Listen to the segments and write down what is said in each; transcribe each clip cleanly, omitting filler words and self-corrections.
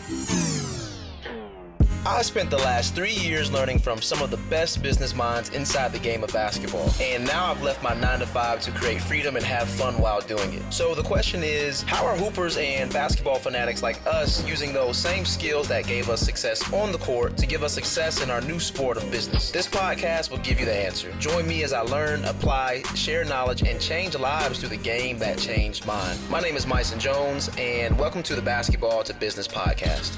I spent the last 3 years learning from some of the best business minds inside the game of basketball. And now I've left my 9 to 5 to create freedom and have fun while doing it. So the question is, how are hoopers and basketball fanatics like us using those same skills that gave us success on the court to give us success in our new sport of business? This podcast will give you the answer. Join me as I learn, apply, share knowledge, and change lives through the game that changed mine. My name is Myson Jones, and welcome to the Basketball to Business podcast.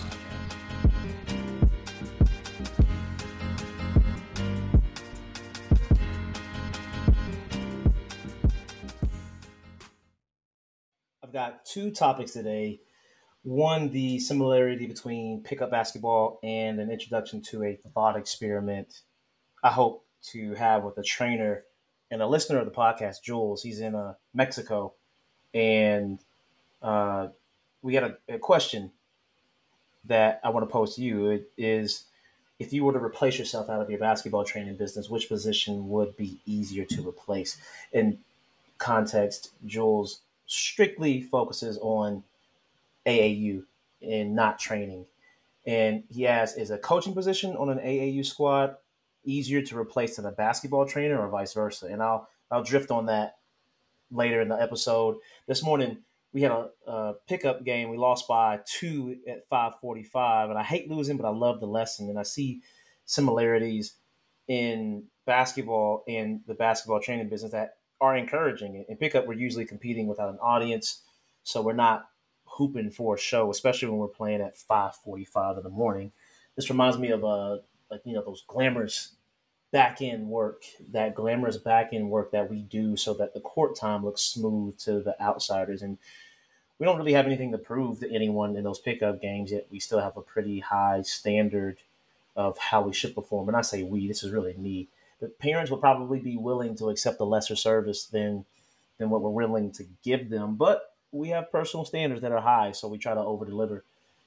I've got two topics today. One, the similarity between pickup basketball and an introduction to a thought experiment I hope to have with a trainer and a listener of the podcast, Jules. He's in Mexico. And we got a question that I want to pose to you. It is, if you were to replace yourself out of your basketball training business, which position would be easier to replace? In context, Jules strictly focuses on AAU and not training. And he asks, is a coaching position on an AAU squad easier to replace than a basketball trainer or vice versa? And I'll drift on that later in the episode. This morning, we had a pickup game. We lost by 2 at 5:45. And I hate losing, but I love the lesson. And I see similarities in basketball and the basketball training business that are encouraging. In pickup, we're usually competing without an audience, so we're not hooping for a show, especially when we're playing at 5:45 in the morning. This reminds me of those glamorous back-end work, that we do so that the court time looks smooth to the outsiders. And we don't really have anything to prove to anyone in those pickup games, yet we still have a pretty high standard of how we should perform. And I say we, this is really me. But parents will probably be willing to accept a lesser service than what we're willing to give them. But we have personal standards that are high, so we try to over-deliver.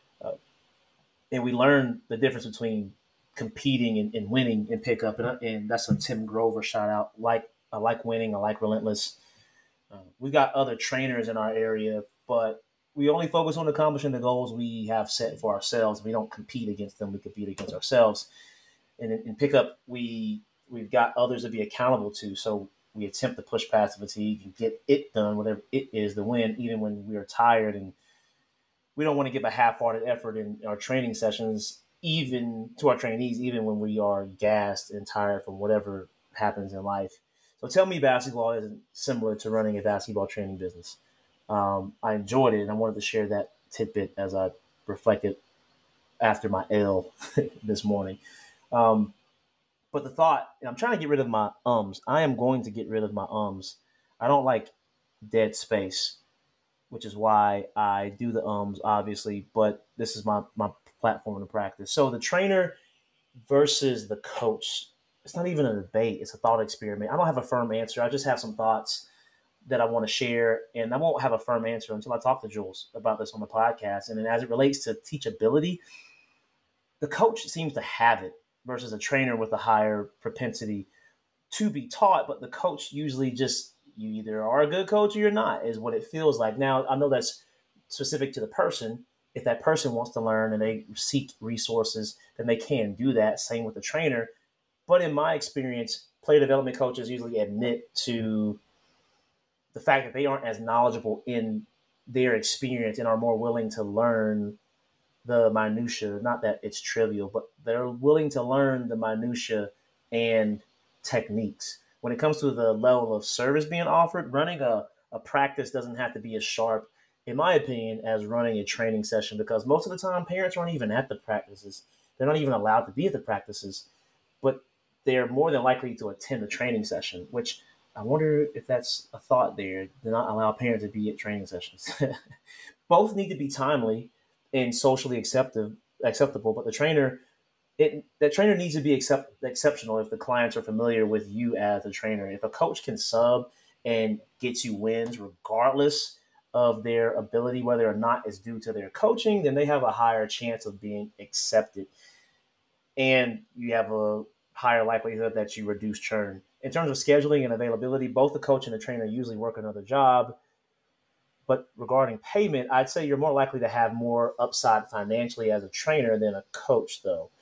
And we learn the difference between competing and winning in pickup. And that's a Tim Grover shout-out. I like winning. I like relentless. We've got other trainers in our area, but we only focus on accomplishing the goals we have set for ourselves. We don't compete against them. We compete against ourselves. And in pickup, we've got others to be accountable to. So we attempt to push past the fatigue and get it done, whatever it is, to win, even when we are tired. And we don't want to give a half-hearted effort in our training sessions, even to our trainees, even when we are gassed and tired from whatever happens in life. So tell me basketball isn't similar to running a basketball training business. I enjoyed it, and I wanted to share that tidbit as I reflected after my L this morning. But the thought, and I'm trying to get rid of my ums. I am going to get rid of my ums. I don't like dead space, which is why I do the ums, obviously. But this is my platform to practice. So the trainer versus the coach, it's not even a debate. It's a thought experiment. I don't have a firm answer. I just have some thoughts that I want to share. And I won't have a firm answer until I talk to Jules about this on the podcast. And then as it relates to teachability, the coach seems to have it, versus a trainer with a higher propensity to be taught. But the coach usually just, you either are a good coach or you're not, is what it feels like. Now, I know that's specific to the person. If that person wants to learn and they seek resources, then they can do that. Same with the trainer. But in my experience, player development coaches usually admit to the fact that they aren't as knowledgeable in their experience and are more willing to learn the minutia. Not that it's trivial, but they're willing to learn the minutia and techniques. When it comes to the level of service being offered, running a practice doesn't have to be as sharp, in my opinion, as running a training session, because most of the time parents aren't even at the practices. They're not even allowed to be at the practices, but they're more than likely to attend a training session, which I wonder if that's a thought there, to not allow parents to be at training sessions. Both need to be timely and socially acceptable, but the trainer needs to be exceptional if the clients are familiar with you as a trainer. If a coach can sub and gets you wins regardless of their ability, whether or not it's due to their coaching, then they have a higher chance of being accepted. And you have a higher likelihood that you reduce churn. In terms of scheduling and availability, both the coach and the trainer usually work another job. But regarding payment, I'd say you're more likely to have more upside financially as a trainer than a coach, though.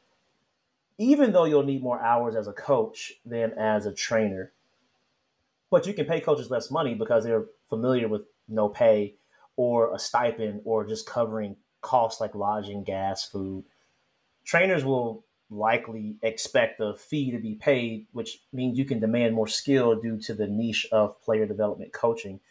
Even though you'll need more hours as a coach than as a trainer. But you can pay coaches less money because they're familiar with no pay or a stipend or just covering costs like lodging, gas, food. Trainers will likely expect a fee to be paid, which means you can demand more skill due to the niche of player development coaching.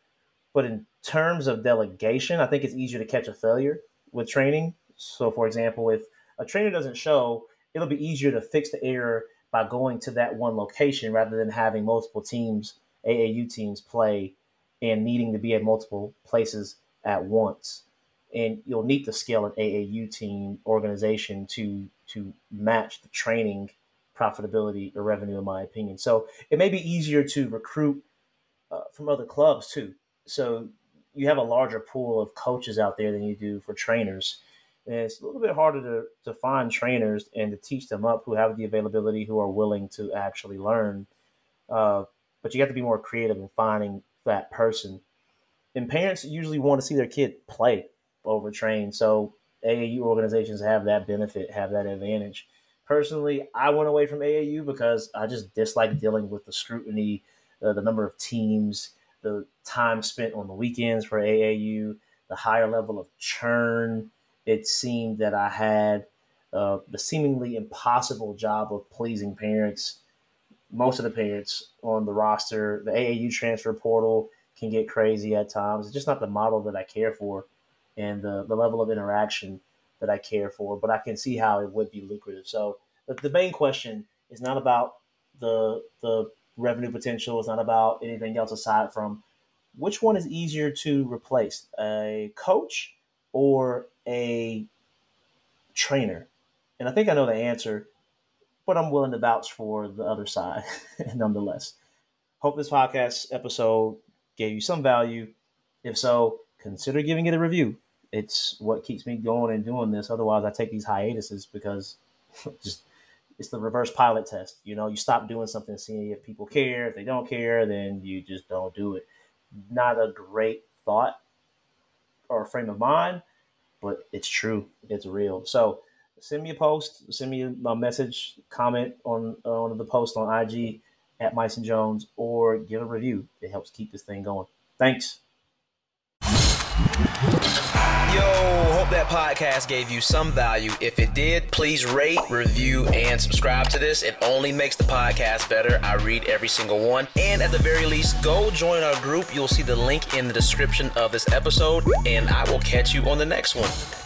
But in terms of delegation, I think it's easier to catch a failure with training. So, for example, if a trainer doesn't show, it'll be easier to fix the error by going to that one location rather than having multiple teams, AAU teams, play and needing to be at multiple places at once. And you'll need to scale an AAU team organization to match the training profitability or revenue, in my opinion. So it may be easier to recruit from other clubs too. So you have a larger pool of coaches out there than you do for trainers. And it's a little bit harder to find trainers and to teach them up who have the availability, who are willing to actually learn. But you have to be more creative in finding that person. And parents usually want to see their kid play over train. So AAU organizations have that benefit, have that advantage. Personally, I went away from AAU because I just dislike dealing with the scrutiny, the number of teams, the time spent on the weekends for AAU, the higher level of churn. It seemed that I had the seemingly impossible job of pleasing parents. Most of the parents on the roster, the AAU transfer portal can get crazy at times. It's just not the model that I care for and the level of interaction that I care for, but I can see how it would be lucrative. So the main question is not about the revenue potential. It's not about anything else aside from which one is easier to replace, a coach or a trainer? And I think I know the answer, but I'm willing to vouch for the other side nonetheless. Hope this podcast episode gave you some value. If so, consider giving it a review. It's what keeps me going and doing this. Otherwise, I take these hiatuses because it's the reverse pilot test. You stop doing something, seeing if people care. If they don't care, then you just don't do it. Not a great thought or frame of mind, but it's true. It's real. So send me a post, send me a message, comment on the post on IG at Myson Jones, or give a review. It helps keep this thing going. Thanks. Yo, hope that podcast gave you some value. If it did, please rate, review, and subscribe to this. It only makes the podcast better. I read every single one. And at the very least, go join our group. You'll see the link in the description of this episode, and I will catch you on the next one.